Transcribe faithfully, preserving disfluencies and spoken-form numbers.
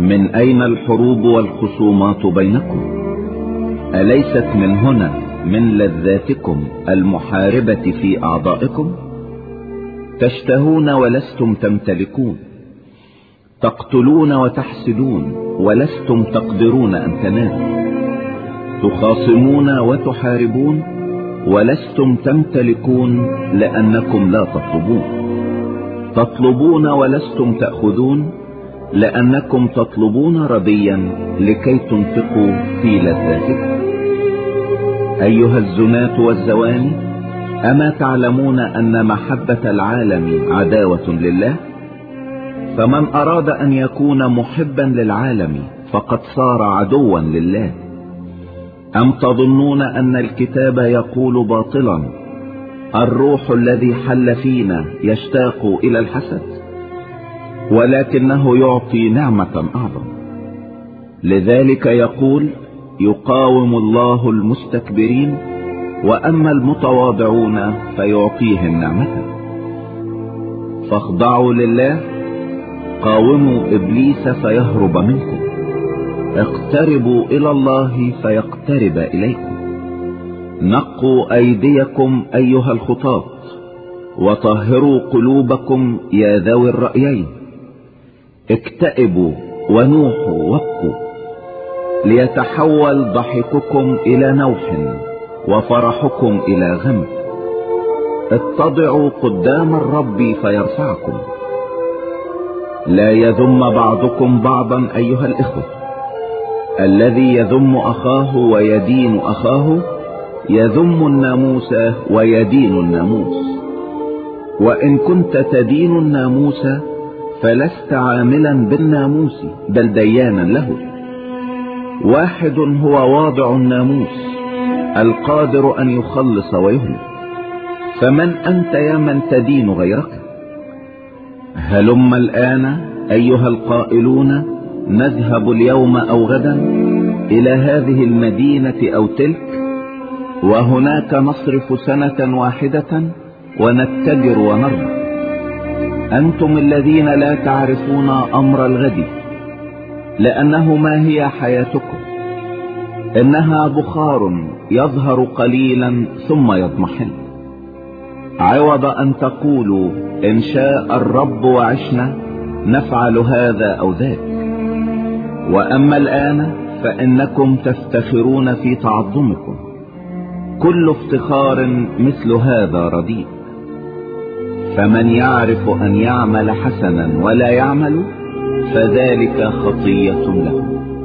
من أين الحروب والخصومات بينكم؟ أليست من هنا من لذاتكم المحاربة في أعضائكم؟ تشتهون ولستم تمتلكون، تقتلون وتحسدون ولستم تقدرون أن تنالوا، تخاصمون وتحاربون ولستم تمتلكون لأنكم لا تطلبون، تطلبون ولستم تأخذون لأنكم تطلبون رديا لكي تنفقوا في لذاتكم. أيها الزناة والزواني، أما تعلمون أن محبة العالم عداوة لله؟ فمن أراد أن يكون محبا للعالم فقد صار عدوا لله. أم تظنون أن الكتاب يقول باطلا الروح الذي حل فينا يشتاق إلى الحسد؟ ولكنه يعطي نعمة أعظم. لذلك يقول يقاوم الله المستكبرين وأما المتواضعون فيعطيهم نعمة. فاخضعوا لله، قاوموا إبليس فيهرب منكم، اقتربوا إلى الله فيقترب إليكم. نقوا أيديكم أيها الخطاة، وطهروا قلوبكم يا ذوي الرأيين. اكتئبوا ونوحوا وابكوا، ليتحول ضحككم إلى نوح وفرحكم إلى غم. اتضعوا قدام الرب فيرفعكم. لا يذم بعضكم بعضا أيها الإخوة. الذي يذم أخاه ويدين أخاه يذم الناموس ويدين الناموس. وإن كنت تدين الناموس فلست عاملا بالناموس بل ديانا له. واحد هو واضع الناموس القادر أن يخلص ويهلك، فمن أنت يا من تدين غيرك؟ هلم الآن أيها القائلون نذهب اليوم أو غدا إلى هذه المدينة أو تلك، وهناك نصرف سنة واحدة ونتجر ونربح. أنتم الذين لا تعرفون أمر الغد، لأنه ما هي حياتكم؟ إنها بخار يظهر قليلا ثم يضمحل. عوض أن تقولوا إن شاء الرب وعشنا نفعل هذا أو ذاك. وأما الآن فإنكم تفتخرون في تعظمكم. كل افتخار مثل هذا رديء. فمن يعرف أن يعمل حسنا ولا يعمل فذلك خطية له.